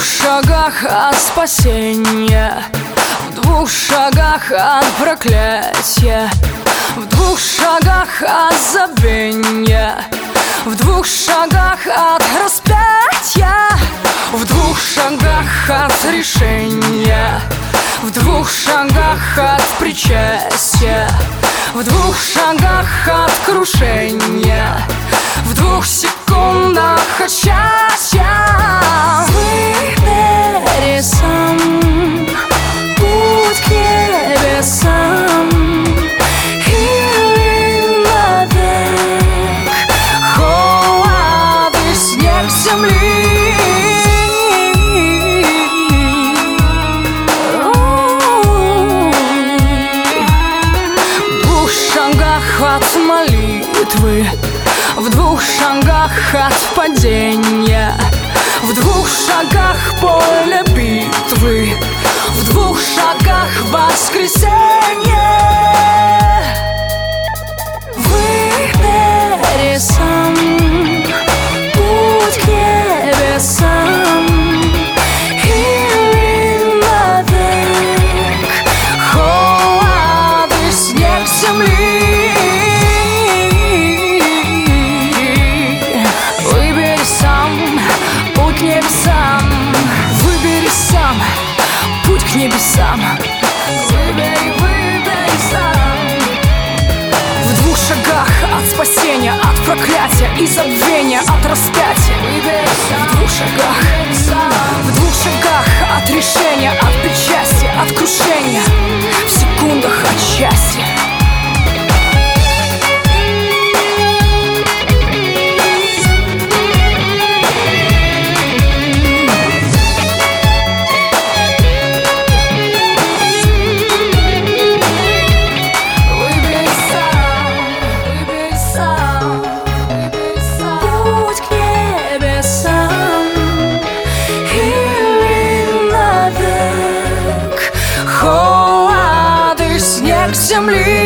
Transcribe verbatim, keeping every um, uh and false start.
шагах от спасения, в двух шагах от проклятия, в двух шагах от забвения, в двух шагах от распятия, в двух шагах от решения, в двух шагах от причастия, в двух шагах от крушения, в двух секундах от счастья. Выбери сам путь к небесам или навек холод и снег земли. В двух шагах от молитвы, в двух шагах от падения, в двух шагах поле битвы, в двух шагах воскресенье. Выбери сам путь к небесам или навек холод и снег земли. Выбери сам путь к небесам. Выбери, выбери сам. В двух шагах от спасения, от проклятия и забвения, от распятия. Выбери сам. В двух шагах, в двух шагах от решения, от причастия, от крушения, в секундах от счастья. Холод и снег земли.